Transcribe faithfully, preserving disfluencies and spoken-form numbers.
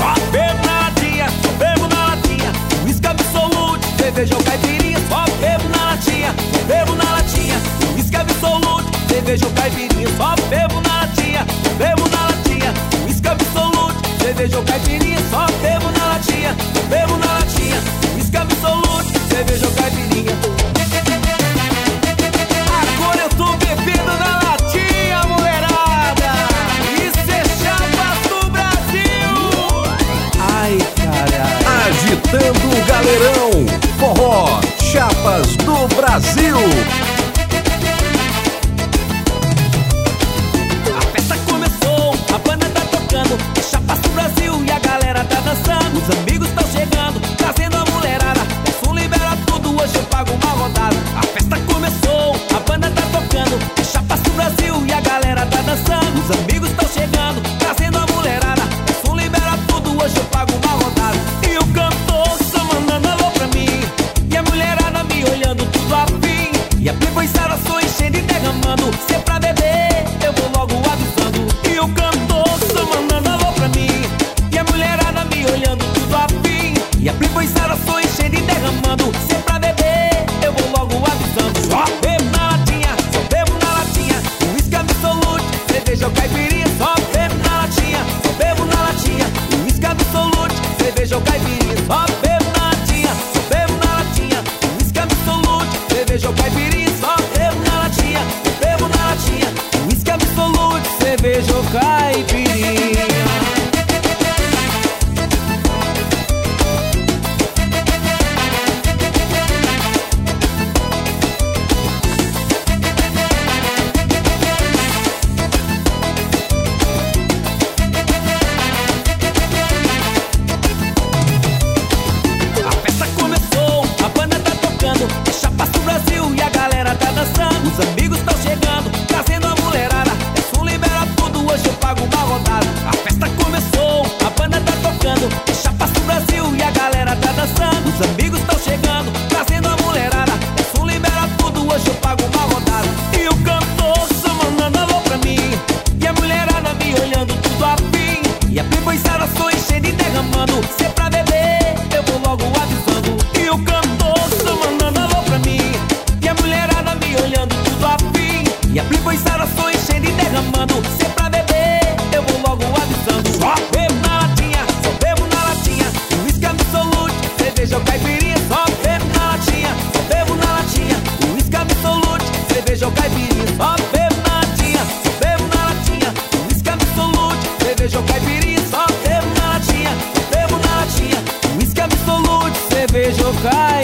Só bebo na latinha, só bebo na latinha. Whisky Absolute, cerveja ou caipirinha. Só bebo na latinha, só bebo na latinha. Whisky Absolute, cerveja ou caipirinha. Só bebo na latinha, só bebo na latinha. Whisky Absolute, cerveja ou caipirinha. Só bebo na latinha, só bebo na latinha. Whisky Absolute, cerveja ou caipirinha. Agora eu tô bebendo na latinha, mulherada. Isso é Chapas do Brasil. Ai, caralho. Agitando o galerão, forró, Chapas do Brasil. A festa começou, a banda tá tocando, é Chapas do Brasil e a galera tá dançando. Os amigos tão chegando, trazendo a mulherada. Peço libera tudo, hoje eu pago uma rodada. A festa começou, a banda tá tocando, é Chapas do Brasil e a galera tá dançando. Os amigos tão chegando, trazendo a mulherada. Peço libera tudo, hoje eu pago uma rodada. E o cantor só mandando alô pra mim, e a mulherada me olhando tudo afim. E a Playboy Sara só enchendo e derramando. Se é pra beber, eu vou logo avisando. E o cantor só mandando alô pra mim, e a mulherada me olhando tudo afim. E a Playboy Sara só enchendo e derramando. Se é pra beber, eu vou logo avisando. Só bebo na latinha, só bebo na latinha. Whisky Absolute, cerveja ou caipirinha. Só bebo na latinha, só bebo na latinha. Whisky Absolute, cerveja ou caipirinha. Só bebo na latinha, só bebo na latinha. Whisky Absolute, cerveja ou caipirinha. Só bebo na latinha, só bebo na latinha. Whisky Absolute, cerveja ou caipirinha. A festa começou, a banda tá tocando, é Chapas do Brasil e a galera tá dançando. Os amigos tão chegando, trazendo a mulherada. Peço libera tudo, hoje eu pago uma rodada. A festa começou, a banda tá tocando, é Chapas do Brasil e a galera tá dançando. Os amigos tão chegando, trazendo a mulherada. Peço libera tudo, hoje eu pago uma rodada. E o cantor só mandando alô pra mim, e a mulherada me olhando tudo afim. E a Playboy Sara só enchendo e derramando. Se é pra beber, eu vou logo avisando. E o cantor só mandando alô pra mim, e a mulherada me olhando tudo afim. E a Playboy Sara só enchendo e derramando. Se é pra beber, eu vou logo avisando. Só bebo na latinha, só bebo na latinha. Whisky Absolute, cerveja ou caipirinha. Só bebo na latinha, só bebo na latinha. Whisky Absolute, cerveja ou caipirinha. Só bebo na latinha, só bebo na latinha. Whisky Absolute, cerveja ou caipirinha. Só bebo na latinha, só bebo na latinha. Whisky Absolute, cerveja ou caipirinha.